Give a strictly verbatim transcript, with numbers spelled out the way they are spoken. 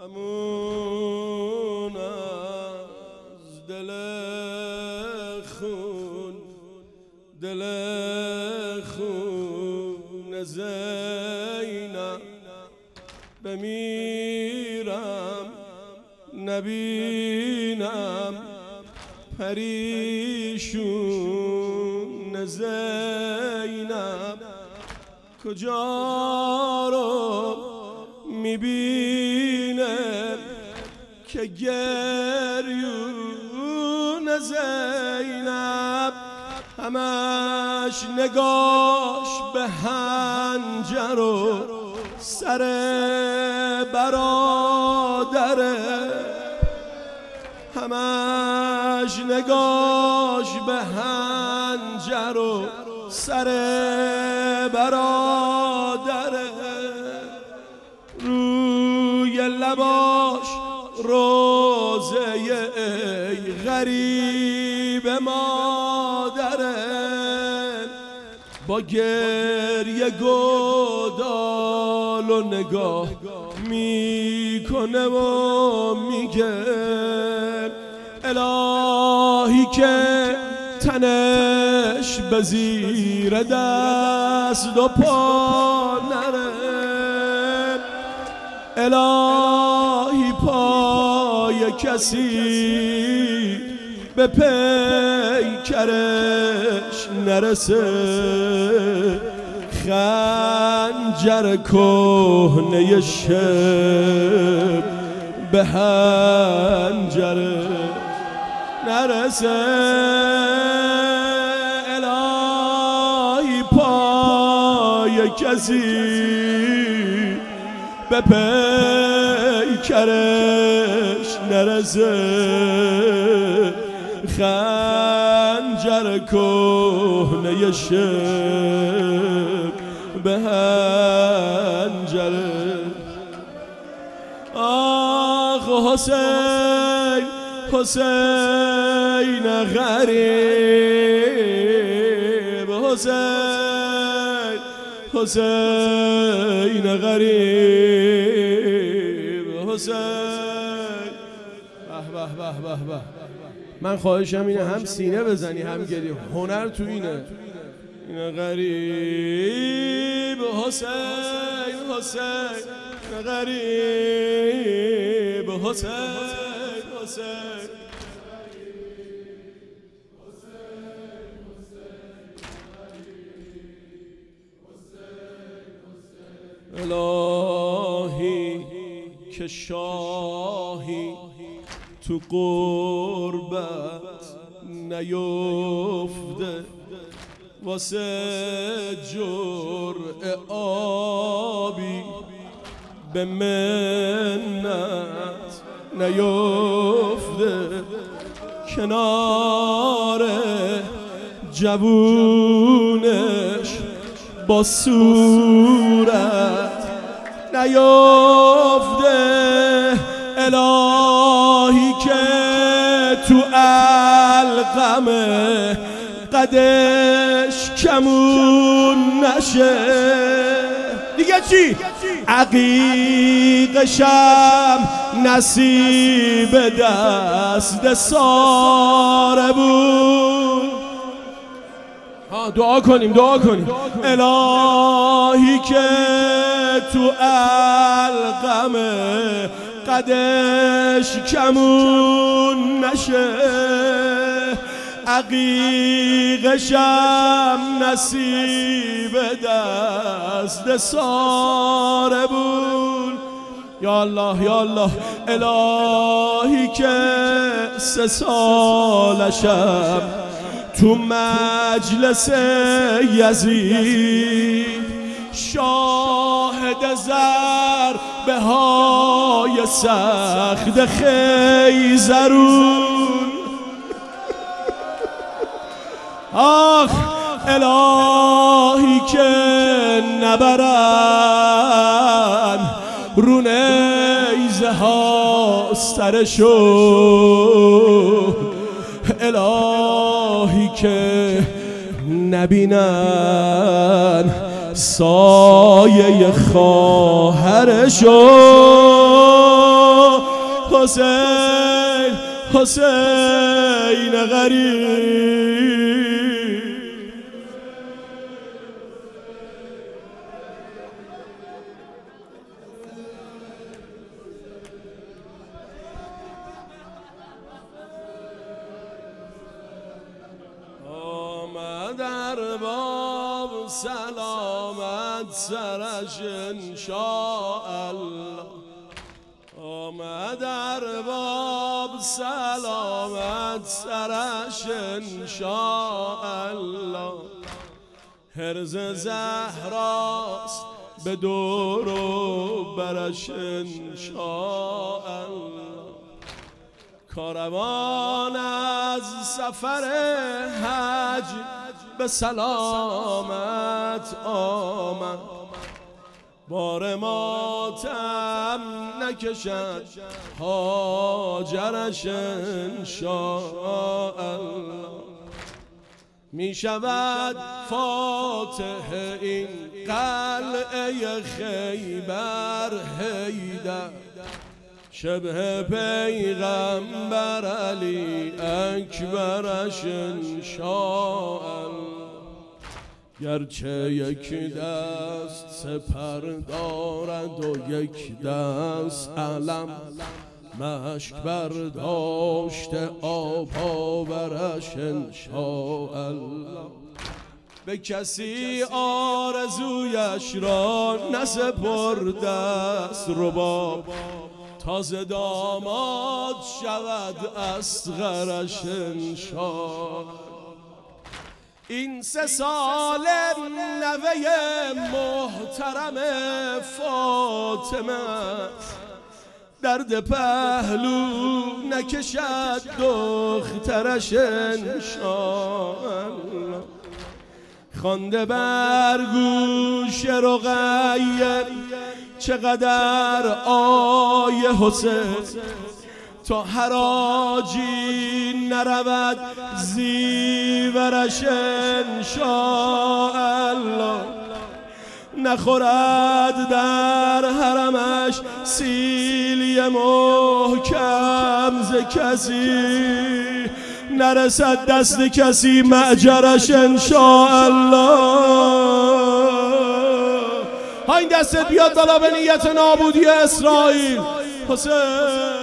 همون از دل خون دل خون زینب بمیرم نبینم پریشون زینب کجا رو میبینه که گریون زینب همش نگاش به هنجر و سر برادره همش نگاش به هنجر و سر برادره روی لباش روزه ای غریب مادره با گریه گودال و نگاه میکنه و میگه الهی که تنش به زیر دست و پا نره الهی پای کسی به پیکرش نرسه خنجر کهنه شب به هنجره نرسه الهی پای کسی به پیکرش نرسه خنجر کهنه شب به هنجره آخ حسین حسین غریب حسین حسین غریب حسین به به به به. من خواهشم اینه هم سینه بزنی هم گری، هنر تو اینه. این غریب حسین حسین غریب حسین حسین الهی که شاهی تو قربت نیفته واسه جرعه آبی به منت نیفته کنار جوونش با صورت نیفته الهی که تو القمه قدش کمون نشه دیگه چی؟ عقیقشم نصیب دست ساره بود. ها دعا کنیم دعا کنیم الهی که تو القمه قدش کمون نشه عقیقشم نصیب دست ساره بود. یا الله یا الله الهی که سه سالشم تو مجلس یزید شاهد ضربه های سخت خیزرون آخ الهی که نبرن رو نیزه ها سرشو الهی که نبینن سایه خواهرشو حسین حسین غریب در باب سلامت سرش انشاءالله آمد در باب سلامت سرش انشاءالله حرز زهراست به دور و برش انشاءالله کاروان از سفر حج به سلامت آمد بار ماتم نکشد هاجرش انشاءالله می شود فاتح این قلعه خیبر حیدر شبه پیغمبر علی اکبرش انشاءالله گرچه یک دست سپر دارد و یک دست علم مشک برداشته آباورش انشاءالله به کسی آرزویش را نسپرده است رباب تازه داماد شود اصغرش انشاءالله این سه سال نوه محترم فاطمه درد پهلو نکشد دخترش انشاءالله خوانده بر گوش رقیه چقدر آیه حسین تا حراجی نرود زیورش انشاءالله نخورد در حرمش سیلی محکم ز کسی نرسد دست کسی معجرش انشاءالله ها این دستت بیاد بالا به نیت نابودی اسرائیل حسین